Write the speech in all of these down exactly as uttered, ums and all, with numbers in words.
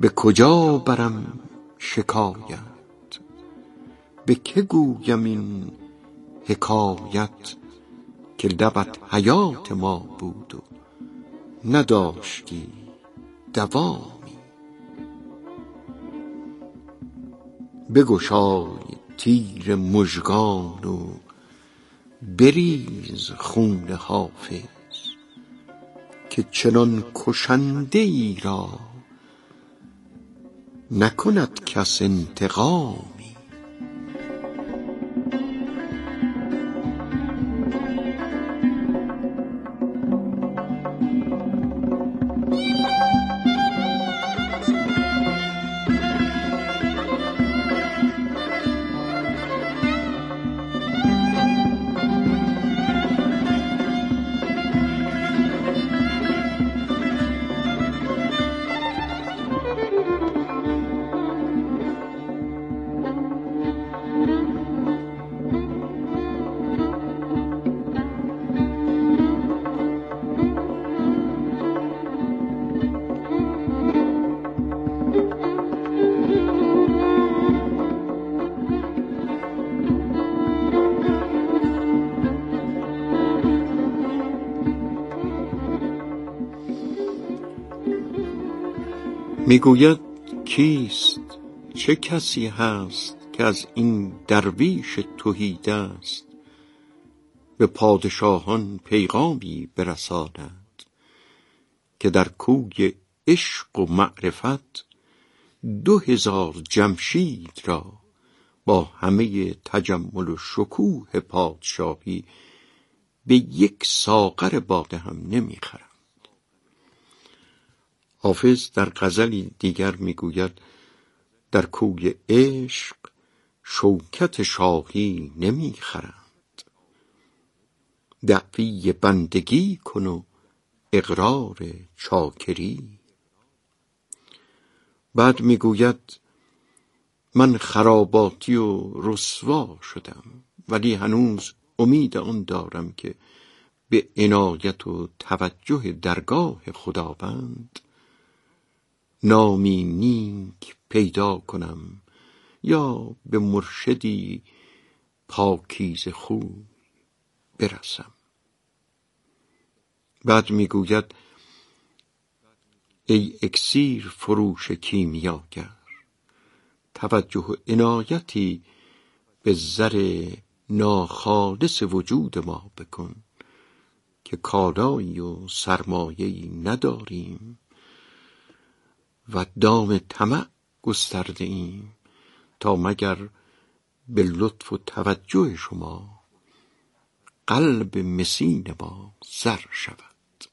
به کجا برم شکایت، به که گویم این حکایت، که لبت حیات ما بود و نداشتی دوامی. بگشای تیر مژگان و بریز خون حافظ، که چنان کشنده ای را نکند کس انتقامی. میگوید کیست، چه کسی هست که از این درویش تهیدست به پادشاهان پیغامی برساند، که در کوی عشق و معرفت دو هزار جمشید را با همه تجمل و شکوه پادشاهی به یک ساغر باده هم نمیخرند. حافظ در غزلی دیگر میگوید در کوی عشق شوکت شاهی نمیخرند، دعوی بندگی کن و اقرار چاکری. بعد میگوید من خراباتی و رسوا شدم، ولی هنوز امید آن دارم که به عنایت و توجه درگاه خداوند نامی نیک پیدا کنم، یا به مرشدی پاکیزه خوی برسم. بعد میگوید ای اکسیر فروش کیمیاگر، توجه و عنایتی به زر ناخالص وجود ما بکن، که کالایی و سرمایه‌ای نداریم و دام طمع گسترده ایم، تا مگر به لطف و توجه شما قلب مسین ما زر شود.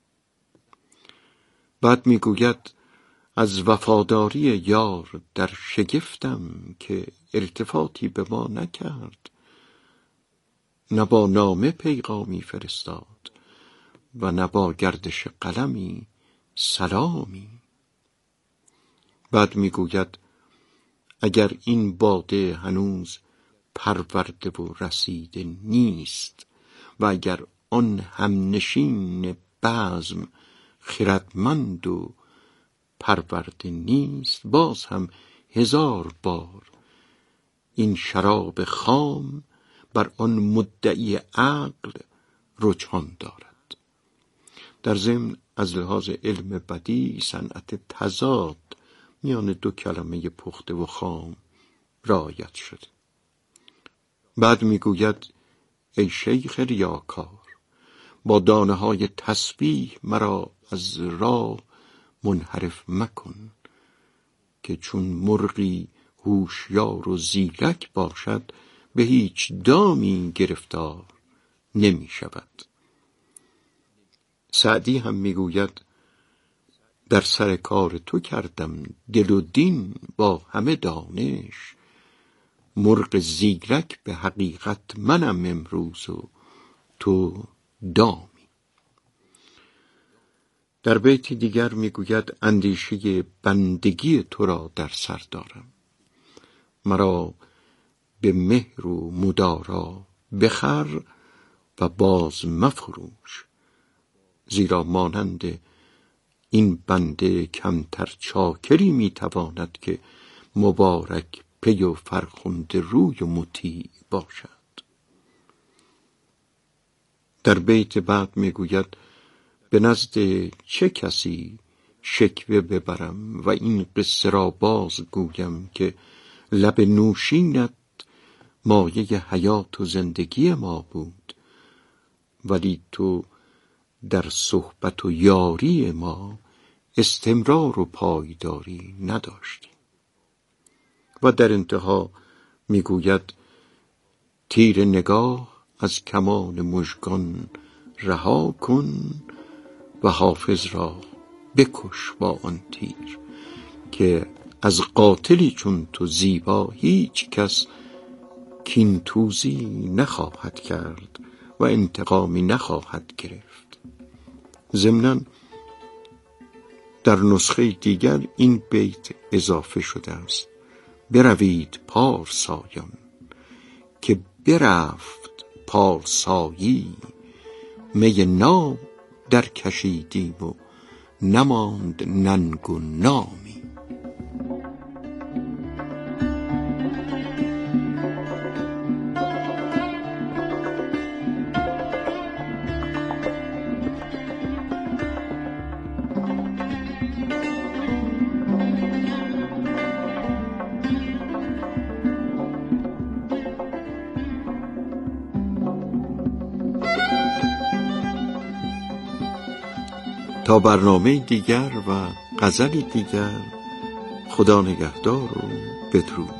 بعد میگوید از وفاداری یار در شگفتم، که التفاتی به ما نکرد، نه با نامه پیغامی فرستاد و نه با گردش قلمی سلامی. بعد میگوید اگر این باده هنوز پرورده و رسیده نیست، و اگر آن همنشین بزم خردمند و پرورده نیست، باز هم هزار بار این شراب خام بر آن مدعی عقل رجحان دارد. در ضمن از لحاظ علم بدیع صنعت تضاد میان دو کلمه پخته و خام رعایت شده. بعد میگوید ای شیخ ریاکار، با دانه های تسبیح مرا از راه منحرف مکن، که چون مرغی هوشیار و زیرک باشد به هیچ دامی گرفتار نمی شود. سعدی هم میگوید در سر کار تو کردم دل و دین با همه دانش، مرغ زیرک به حقیقت منم امروز و تو دامی. در بیت دیگر میگوید اندیشه بندگی تو را در سر دارم، مرا به مهر و مدارا بخر و باز مفروش، زیرا مانند این بنده کمتر چاکری میتواند که مبارک پی و فرخنده روی و مطیع باشد. در بیت بعد میگوید به نزد چه کسی شکوه ببرم و این قصه را باز گویم که لب نوشینت مایه حیات و زندگی ما بود، ولی تو در صحبت و یاری ما استمرار و پایداری نداشتی. و در انتها میگوید تیر نگاه از کمان مژگان رها کن و حافظ را بکش با آن تیر، که از قاتلی چون تو زیبا هیچ کس کین توزی نخواهد کرد و انتقامی نخواهد گرفت. ضمناً در نسخه دیگر این بیت اضافه شده است: بروید پارسایان که برفت پارسایی، می ناب در کشیدیم و نماند ننگ و نامی. تا برنامه دیگر و غزلی دیگر، خدا نگهدار و بدرود.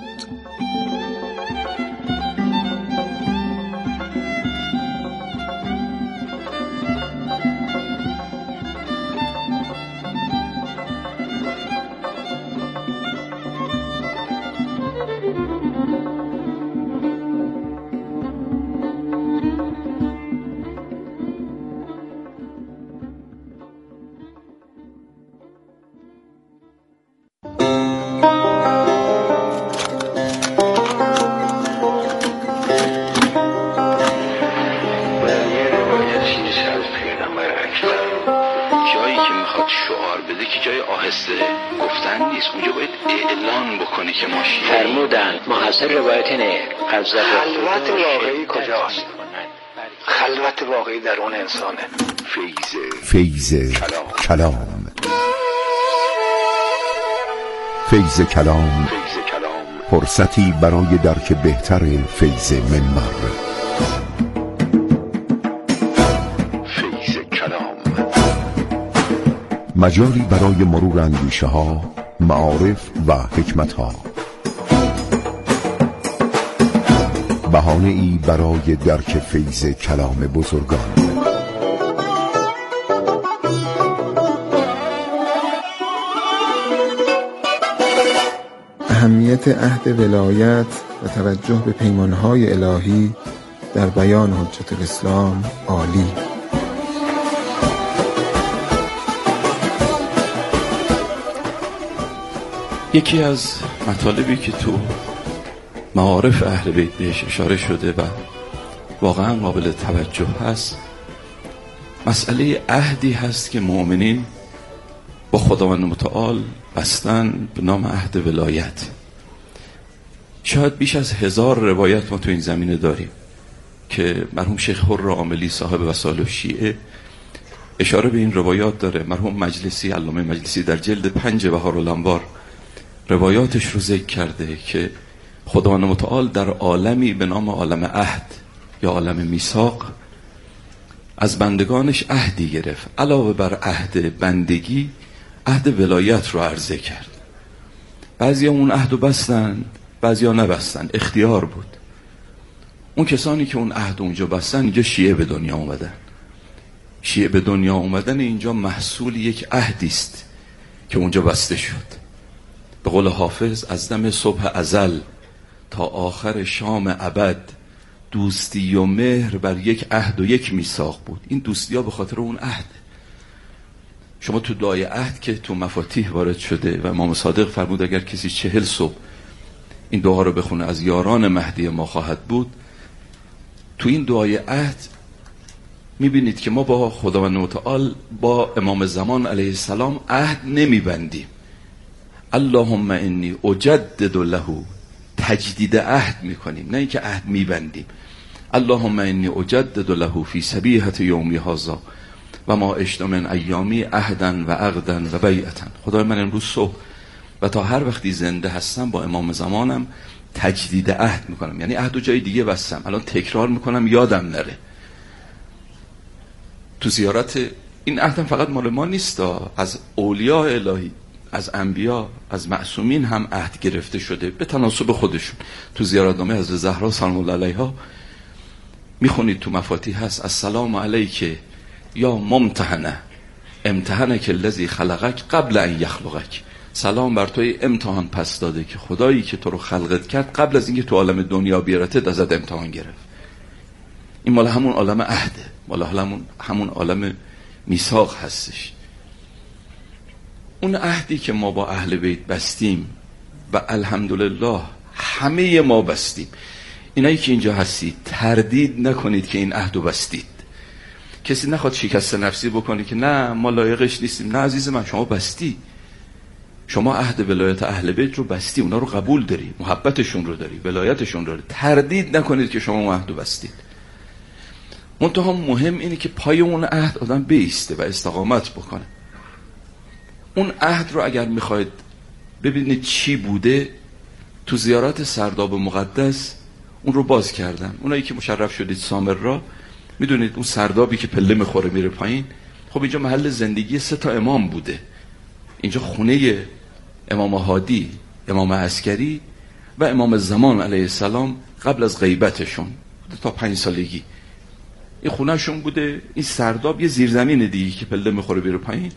شعار بده که جای آهسته گفتن نیست، اونجا باید اعلان بکنی که ما شیعه فرمودن محصل روایت نه. خلوت واقعی کجاست؟ خلوت واقعی در اون انسانه. فیض کلام فیض کلام فرصتی برای درک بهتر فیض منبر. مجالی برای مرور اندیشه ها، معارف و حکمت ها، بهانه ای برای درک فیض کلام بزرگان. اهمیت عهد ولایت و توجه به پیمانهای الهی در بیان حجت الاسلام عالی. یکی از مطالبی که تو معارف اهل بیت بهش اشاره شده و واقعا قابل توجه هست، مسئله عهدی هست که مؤمنین با خداوند متعال بستن به نام عهد ولایت. شاید بیش از هزار روایت ما تو این زمینه داریم که مرحوم شیخ حر عاملی صاحب وسائل الشیعه اشاره به این روایات داره. مرحوم مجلسی، علامه مجلسی در جلد پنج بهارالانوار روایاتش رو ذکر کرده که خداوند متعال در عالمی به نام عالم عهد یا عالم میثاق از بندگانش عهدی گرفت. علاوه بر عهد بندگی عهد ولایت رو عرضه کرد. بعضیا اون عهد رو بستن، بعضیا نبستن، اختیار بود. اون کسانی که اون عهد اونجا بستن اینجا شیعه به دنیا اومدن. شیعه به دنیا اومدن اینجا محصول یک عهدی است که اونجا بسته شد. به قول حافظ از دم صبح ازل تا آخر شام ابد دوستی و مهر بر یک عهد و یک میثاق بود. این دوستی ها به خاطر اون عهد. شما تو دعای عهد که تو مفاتیح وارد شده و امام صادق فرمود اگر کسی چهل صبح این دعا رو بخونه از یاران مهدی ما خواهد بود. تو این دعای عهد میبینید که ما با خداوند متعال با امام زمان علیه السلام عهد نمیبندیم. اللهم انی اجدد له، تجدید عهد میکنیم، نه اینکه عهد میبندیم. اللهم انی اجدد له فی صبیحة یومی هذا و ما عشت من ایامی عهدا و عقدا و بیعتا. خدای من امروز صبح و تا هر وقتی زنده هستم با امام زمانم تجدید عهد میکنم، یعنی عهد و جای دیگه بستم، الان تکرار میکنم یادم نره. تو زیارت این عهدم فقط مال ما نیست، از اولیاء الهی، از انبیا، از معصومین هم عهد گرفته شده به تناسب خودشون. تو زیارتنامه حضرت زهرا سلام الله علیها میخونید تو مفاتیح هست السلام علیک یا ممتحنه امتحنک الذی خلقک قبل ان یخلقک. سلام بر توی امتحان پس داده که خدایی که تو رو خلقت کرد قبل از اینکه تو عالم دنیا بیارتت ازت امتحان گرفت. این مال همون عالم عهده، مال همون همون عالم میثاق هستش. اون عهدی که ما با اهل بیت بستیم و الحمدلله همه ما بستیم. اینایی که اینجا هستید تردید نکنید که این عهدو بستید. کسی نخواد شکست نفسی بکنه که نه ما لایقش نیستیم. نه عزیز من، شما بستی، شما عهد ولایت اهل بیت رو بستی، اونا رو قبول داری، محبتشون رو داری، ولایتشون رو داری. تردید نکنید که شما اون عهدو بستید. منتها مهم اینه که پای اون عهد آدم بایسته و استقامت بکنه. اون عهد رو اگر میخواید ببینید چی بوده، تو زیارت سرداب مقدس اون رو باز کردم. اونایی که مشرف شدید سامرا میدونید اون سردابی که پله میخوره میره پایین، خب اینجا محل زندگی سه تا امام بوده. اینجا خونه امام هادی، امام عسکری و امام زمان علیه السلام قبل از غیبتشون تا پنج سالگی این خونه شون بوده. این سرداب یه زیرزمین دیگه که پله میخوره میره پایین،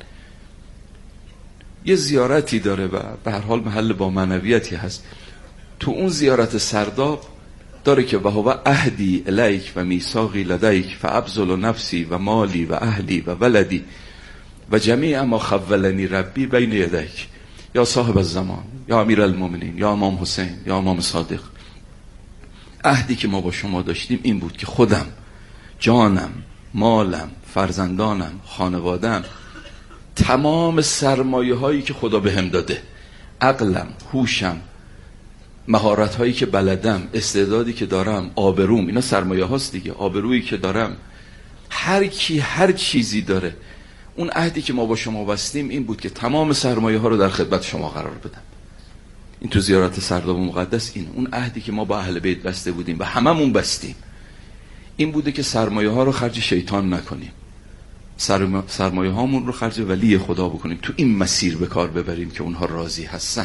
یه زیارتی داره و به هر حال محل با معنویتی هست. تو اون زیارت سرداب داره که و هو عهدی الیک و میثاقی لدیک فابذل نفسی و مالی و اهلی و ولدی و جمیع ما خولنی ربی بین یدیک یا صاحب الزمان یا امیر المؤمنین یا امام حسین یا امام صادق. عهدی که ما با شما داشتیم این بود که خودم، جانم، مالم، فرزندانم، خانوادم، تمام سرمایه هایی که خدا بهم داده، عقلم، هوشم، مهارت هایی که بلدم، استعدادی که دارم، آبروم، اینا سرمایه هاست دیگه، آبرویی که دارم، هر کی هر چیزی داره. اون عهدی که ما با شما بستیم این بود که تمام سرمایه ها رو در خدمت شما قرار بدم. این تو زیارت سرداب مقدس این اون عهدی که ما با اهل بیت بسته بودیم و هممون بستیم این بوده که سرمایه ها رو خرج شیطان نکنیم، سرمایه هامون رو خرج ولی خدا بکنیم، تو این مسیر به کار ببریم که اونها راضی هستن.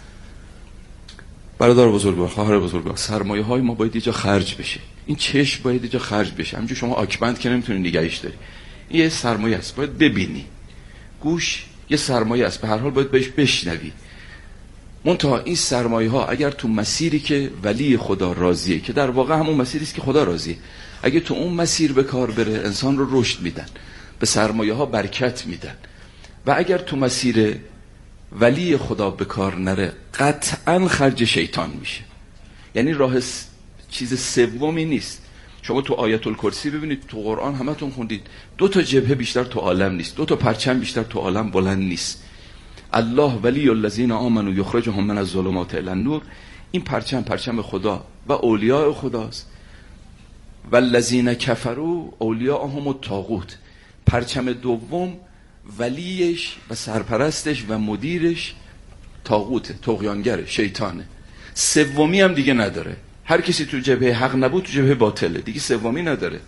برادر بزرگوار، خواهر بزرگوار، سرمایه های ما باید یه جا خرج بشه. این چشم باید یه جا خرج بشه. همینجور شما آکبند که نمیتونی نگهش داری، این یه سرمایه است، باید ببینی. گوش یه سرمایه است، به هر حال باید بهش بشنوی. منتها این سرمایه ها اگر تو مسیری که ولی خدا راضیه، که در واقع همون مسیری است که خدا راضیه، اگه تو اون مسیر به کار بره انسان رو رشد میدن، به سرمایه ها برکت میدن. و اگر تو مسیر ولی خدا به کار نره قطعا خرج شیطان میشه. یعنی راه چیز سومی نیست. شما تو آیت الکرسی ببینید، تو قرآن همتون خوندید، دو تا جبهه بیشتر تو عالم نیست، دو تا پرچم بیشتر تو عالم بلند نیست. الله ولی الذین آمنوا یخرجهم من الظلمات الی النور. این پرچم پرچم خدا و اولیاء خداست. و الذین کفروا اولیاءهم الطاغوت. پرچم دوم ولیش و سرپرستش و مدیرش طاغوته، طغیانگره، شیطانه. سومی هم دیگه نداره. هر کسی تو جبهه حق نبود تو جبهه باطله، دیگه سومی نداره.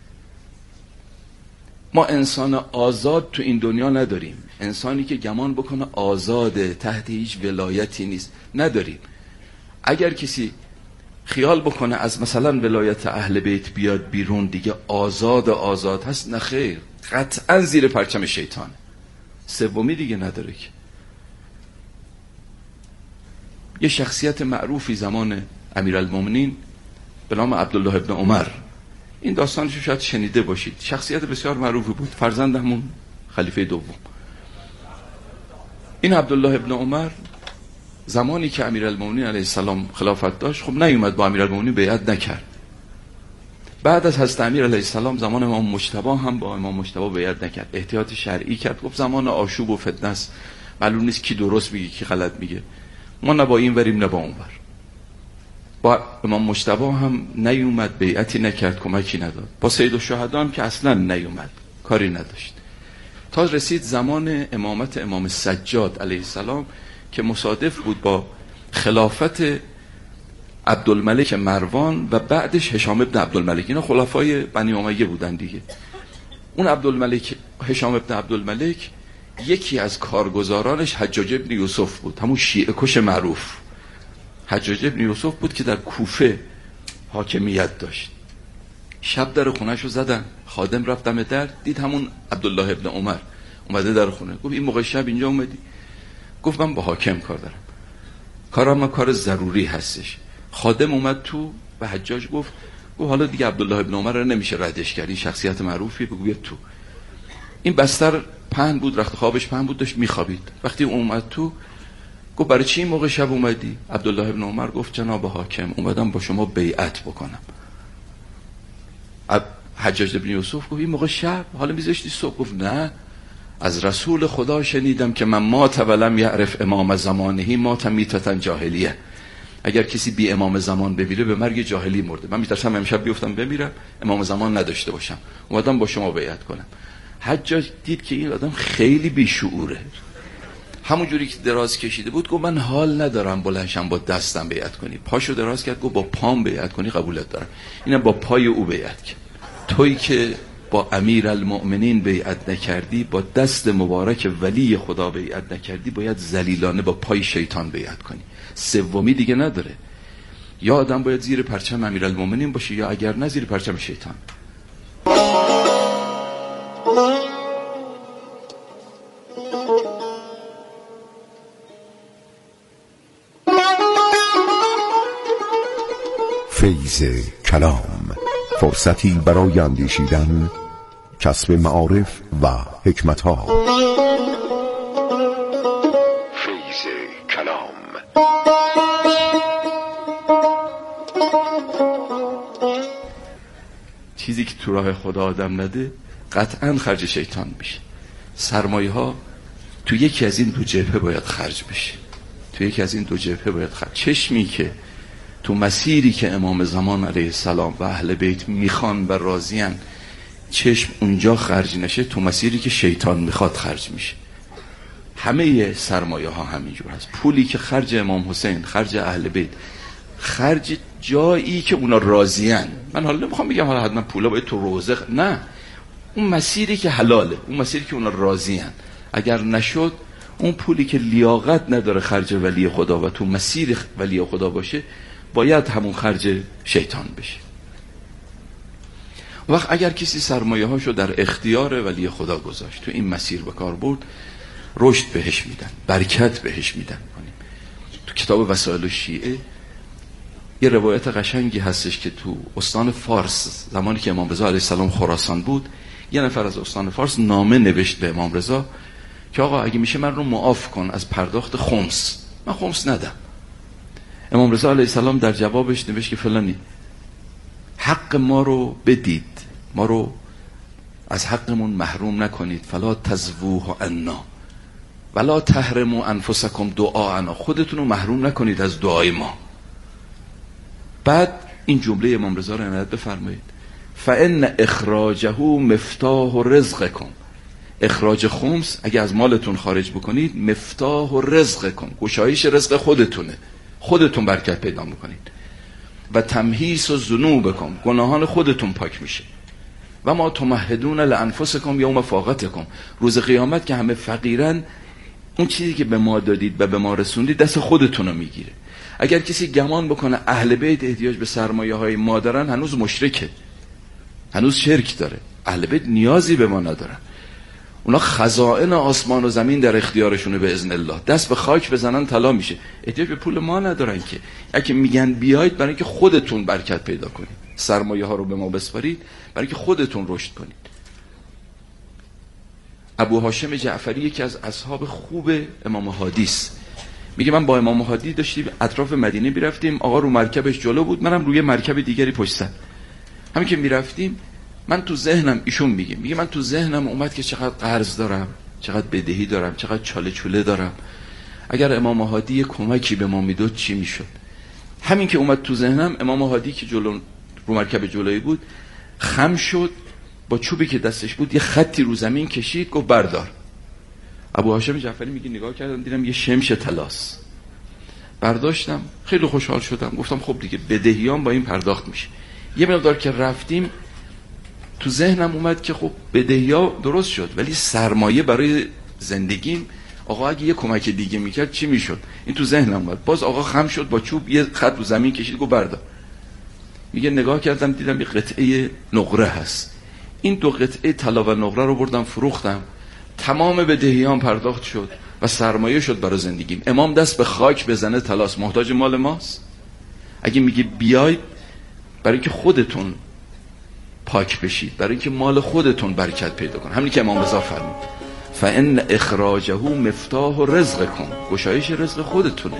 ما انسان آزاد تو این دنیا نداریم. انسانی که گمان بکنه آزاده، تحت هیچ ولایتی نیست، نداریم. اگر کسی خیال بکنه از مثلا ولایت اهل بیت بیاد بیرون دیگه آزاد آزاد هست، نه خیر، قطعا زیر پرچم شیطان. سومی دیگه نداره. که یه شخصیت معروفی زمان امیرالمومنین به نام عبدالله ابن عمر، این داستانش رو شاید شنیده باشید، شخصیت بسیار معروفی بود، فرزند همون خلیفه دوم. این عبدالله ابن عمر زمانی که امیرالمومنین علیه السلام خلافت داشت، خب نیومد با امیرالمومنین بیعت نکرد. بعد از حضرت امیر علیه السلام زمان امام مجتبی هم با امام مجتبی بیعت نکرد، احتیاط شرعی کرد، گفت زمان آشوب و فتنه است، معلوم نیست کی درست میگه کی غلط میگه، ما نه با این وریم نه با اون ور. با امام مجتبی هم نیومد، بیعتی نکرد، کمکی نداد. با سید الشهدا هم که اصلا نیومد، کاری نداشت. تا رسید زمان امامت امام سجاد علیه السلام که مصادف بود با خلافت عبدالملک مروان و بعدش هشام ابن عبدالملک. اینا خلفای بنی امیه بودن دیگه. اون عبدالملک هشام ابن عبدالملک یکی از کارگزارانش حجاج ابن یوسف بود، همون شیعه کش معروف. حجاج ابن یوسف بود که در کوفه حاکمیت داشت. شب در خونه‌شو زدن، خادم رفت دم در، دید همون عبدالله ابن عمر اومده در خونه. گفت این موقع شب اینجا اومدی؟ گفت من با حاکم کار دارم، کارم کار ضروری هستش. خادم اومد تو و حجاج گفت گفت حالا دیگه عبدالله ابن عمر رو نمیشه ردش کرد، این شخصیت معروفی، بگو بیا تو. این بستر پهن بود، رخت خوابش پهن بود، داشت میخوابید. وقتی اومد تو گفت برای چی این موقع شب اومدی؟ عبدالله ابن عمر گفت جناب حاکم اومدم با شما بیعت بکنم. حجاج ابن یوسف گفت این موقع شب حالا میذاشتی صبح؟ گفت نه، از رسول خدا شنیدم که من مات ولم یعرف امام زمانه مات میتة جاهلیه. اگر کسی بی امام زمان بمیره به مرگ جاهلی مرده. من میترسم امشب بیفتم بمیرم امام زمان نداشته باشم، اومدم با شما بیعت کنم. حجاج دید که این آدم خیلی بیشعوره، همون جوری که دراز کشیده بود گفت من حال ندارم بلندشم با دستم بیعت کنی. پاشو دراز کرد گفت با پام بیعت کنی قبولت دارم. اینم با پای او بیعت کرد. تویی که با امیر المؤمنین بیعت نکردی، با دست مبارک ولی خدا بیعت نکردی، باید ذلیلانه با پای شیطان بیعت کنی. سومی دیگه نداره، یا آدم باید زیر پرچم امیر المؤمنین باشه یا اگر نه زیر پرچم شیطان. فیض کلام، فرصتی برای اندیشیدن، کسب معارف و حکمت‌ها. فیض کلام. چیزی که تو راه خدا آدم نده قطعا خرج شیطان میشه. سرمایه ها تو یکی از این دو جبهه باید خرج بشه، تو یکی از این دو جبهه باید خرج. چشمی که تو مسیری که امام زمان علیه السلام و اهل بیت میخوان و راضیان چشم اونجا خرج نشه، تو مسیری که شیطان میخواد خرج میشه. همه سرمایه ها همینجور هست. پولی که خرج امام حسین، خرج اهل بیت، خرج جایی که اونا راضیان. من حالا نمیخوام بگم حالا حتما پولا باید تو روزه، نه، اون مسیری که حلاله، اون مسیری که اونا راضیان. اگر نشد اون پولی که لیاقت نداره خرج ولی خدا و تو مسیر ولی خدا باشه، باید همون خرج شیطان بشه. وقت اگر کسی سرمایه هاشو در اختیار ولی خدا گذاشت، تو این مسیر به کار برد، رشد بهش میدن، برکت بهش میدن. تو کتاب وسائل الشیعه یه روایت قشنگی هستش که تو استان فارس زمانی که امام رضا علیه السلام خراسان بود، یه نفر از استان فارس نامه نوشت به امام رضا که آقا اگه میشه من رو معاف کن از پرداخت خمس، من خمس ندم. امام رضا علیه السلام در جوابش نوشت که فلانی حق ما رو بدید، ما رو از حقمون محروم نکنید، فلا تزووه عنا ولا تحرموا انفسکم دعاءنا، خودتون رو محروم نکنید از دعای ما. بعد این جمله امام رضا رو عنایت بفرمایید، فان اخراجه مفتاح رزقکم، اخراج خمس اگه از مالتون خارج بکنید مفتاح رزقکم، گشایش رزق خودتونه، خودتون برکت پیدا میکنید. و تمحیص و ذنوبکم، گناهان خودتون پاک میشه. و ما تمهدون لانفسکم یوم فاقتکم، روز قیامت که همه فقیرن، اون چیزی که به ما دادید و به ما رسوندید دست خودتون رو میگیره. اگر کسی گمان بکنه اهل بیت احتیاج به سرمایه های ما دارن، هنوز مشرکه، هنوز شرک داره. اهل بیت نیازی به ما ندارن، اونا خزائن آسمان و زمین در اختیارشونه به اذن الله. دست به خاک بزنن طلا میشه. احتیاج به پول ما ندارن که. اگه میگن بیاید برای اینکه خودتون برکت پیدا کنید، سرمایه ها رو به ما بسپارید برای اینکه خودتون رشد کنید. ابو هاشم جعفری یکی از اصحاب خوب امام هادی است، میگه من با امام هادی داشتیم اطراف مدینه میرفتیم، آقا رو مرکبش جلو بود، منم روی مرکب دیگری پشت سر. همین که میرفتیم من تو ذهنم، ایشون میگه میگه من تو ذهنم اومد که چقدر قرض دارم، چقدر بدهی دارم، چقدر چاله چوله دارم، اگر امام هادی یه کمکی به ما میداد چی میشد. همین که اومد تو ذهنم، امام هادی که جلو رو مرکب جلویی بود خم شد، با چوبی که دستش بود یه خطی رو زمین کشید، گفت بردار. ابو هاشم جعفری میگه نگاه کردم دیدم یه شمش طلاست. برداشتم، خیلی خوشحال شدم، گفتم خب دیگه بدهیام با این پرداخت میشه. یه مقدار که رفتیم تو ذهنم اومد که خب بدهیا درست شد، ولی سرمایه برای زندگیم، آقا اگه یه کمک دیگه میکرد چی میشد؟ این تو ذهنم اومد. باز آقا خم شد، با چوب یه خط رو زمین کشید، گفت بردار. میگه نگاه کردم دیدم یه قطعه نقره هست. این دو قطعه طلا و نقره رو بردم فروختم، تمام بدهیام پرداخت شد و سرمایه شد برای زندگیم. امام دست به خاک بزنه طلاست، محتاج مال ماست. اگه میگه بیاید برای که خودتون پاک بشید، برای که مال خودتون برکت پیدا کن، همین که امام رضا فرمود فان اخراجه مفتاح رزقکم، گشایش رزق خودتونه.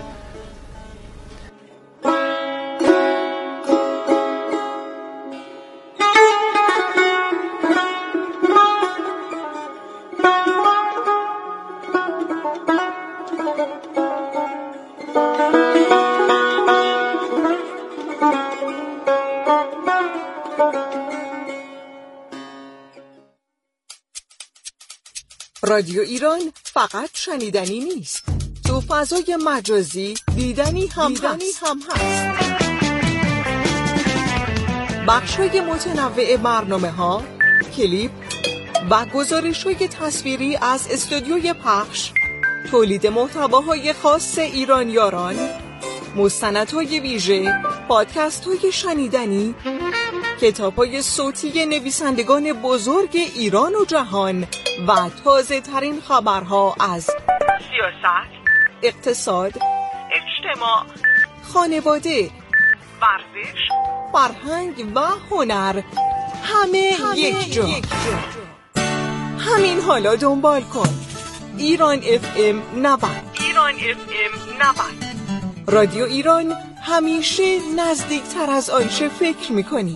رادیو ایران فقط شنیدنی نیست، تو فضای مجازی دیدنی هم دیدنی هست. هم هست. بخش‌های متنوع برنامه‌ها، کلیپ و گزارش‌های تصویری از استودیوی پخش، تولید محتواهای خاص ایرانیاران، مستندهای ویژه، پادکست‌های شنیدنی، کتاب‌های صوتی نویسندگان بزرگ ایران و جهان و تازه ترین خبرها از سیاست، اقتصاد، اجتماع، خانواده، ورزش، فرهنگ و هنر، همه, همه یک جا. یک جا. همین حالا دنبال کن ایران اف ام نود. ایران اف ام نود. رادیو ایران، همیشه نزدیکتر از آنچه فکر می‌کنی.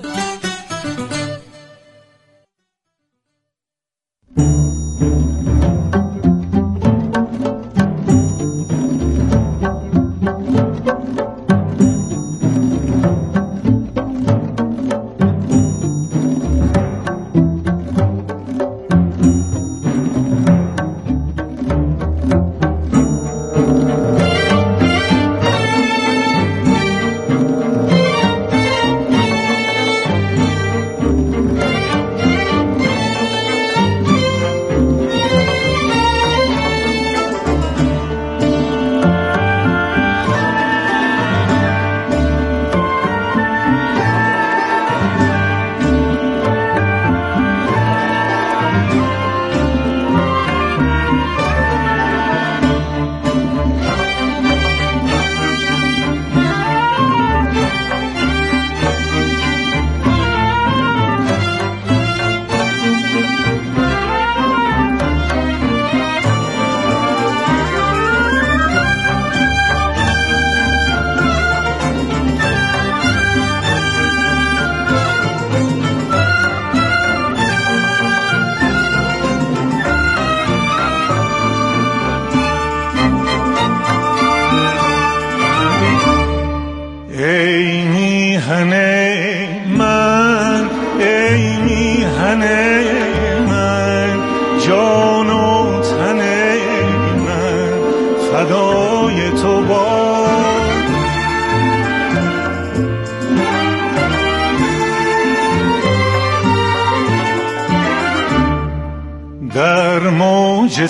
در موج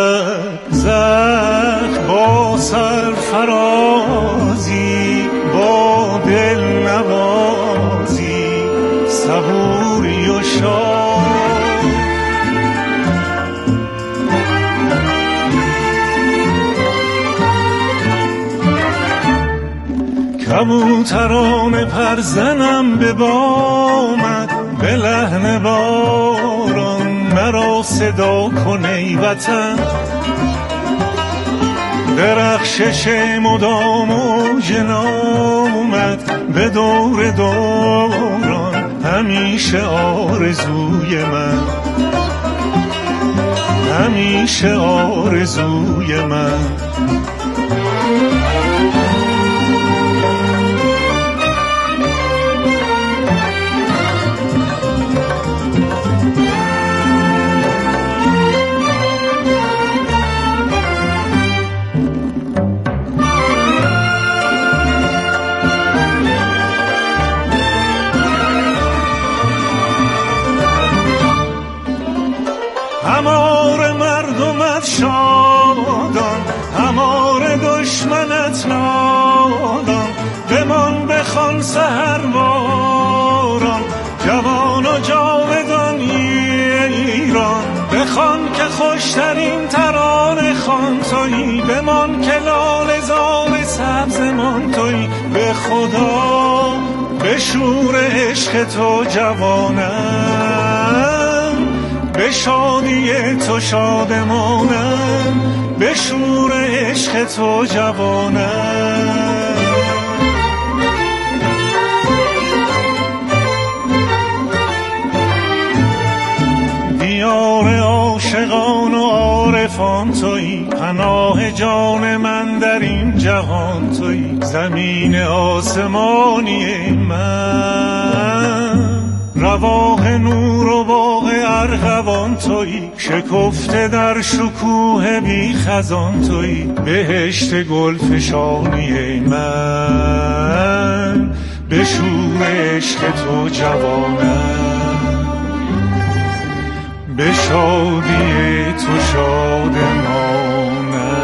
سرزخ با سرفرازی، با دل نوازی، صبوری و شاد، کبوتران پرزنم به بامت، به لحن باران مرا صدا کن ای وطن. درخشش مدام و جنامت به دور دوران همیشه آرزوی من، همیشه آرزوی من. همار مردمت شادان، همار دشمنت نادان، بمان بخوان سحرباران، جوان و جاودان ایران. بخوان که خوشترین ترانه خوان تویی، بمان که لاله زار سبزمان تویی. به خدا به شور عشق تو جوانم، به شادی تو شادمانم، به شور عشق تو جوانم. دیار عاشقان و عارفان تویی، پناه جان من در این جهان تویی. زمین آسمانی من، رواق نور و باغ ارغوان تویی. شکفته در شکوه بی خزان تویی، بهشت گل فشانی من، به شور عشق تو جوانم، به شادی تو شادمانم.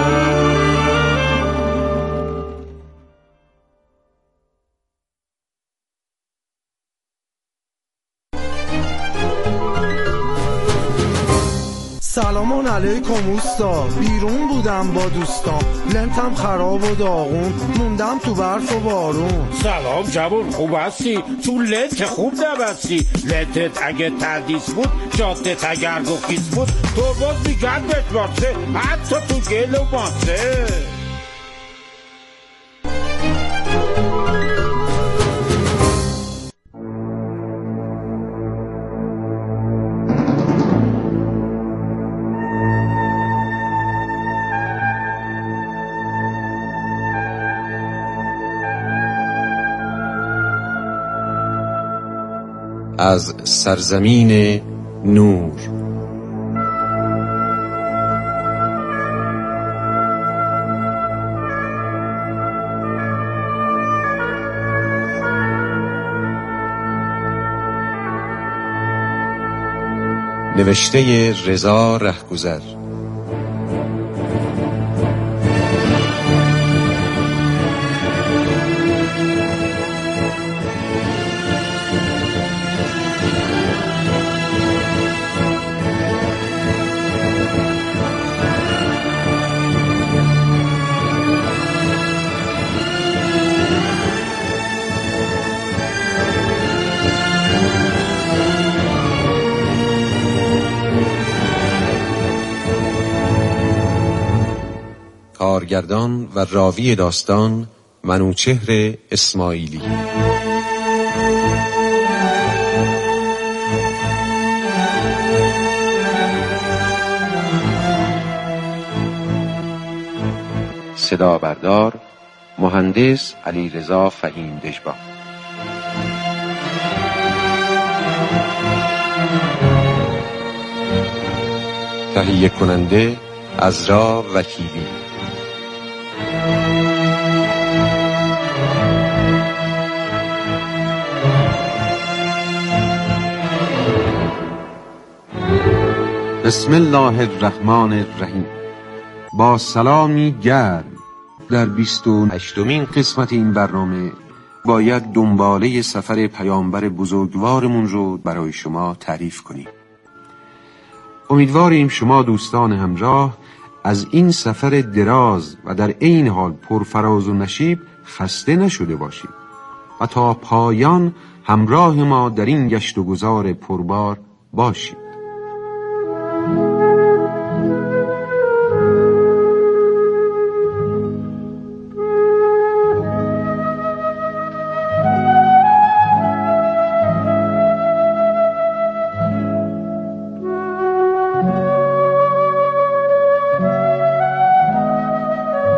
سلام علیکم اوستا، بیرون بودم با دوستام، لنتم خراب و داغون، موندم تو برف و بارون. سلام جوون، خوب هستی؟ تو لنت که خوب نبستی. لنتت اگه تردیس بود، جادت اگر گفیس بود، تو باز میگن بهت واسه، حتی تو گل و ماسه. از سرزمین نور. نوشته رضا رهگذر. کارگردان و راوی داستان منوچهر اسماعیلی. صدا بردار مهندس علیرضا فهیم دژبا. تهیه کننده عزرا وکیلی. بسم الله الرحمن الرحیم. با سلامی گرم در بیست و هشتمین قسمت این برنامه باید دنباله سفر پیامبر بزرگوارمون رو برای شما تعریف کنیم. امیدواریم شما دوستان همراه از این سفر دراز و در عین حال پرفراز و نشیب خسته نشده باشید و تا پایان همراه ما در این گشت و گذار پربار باشید.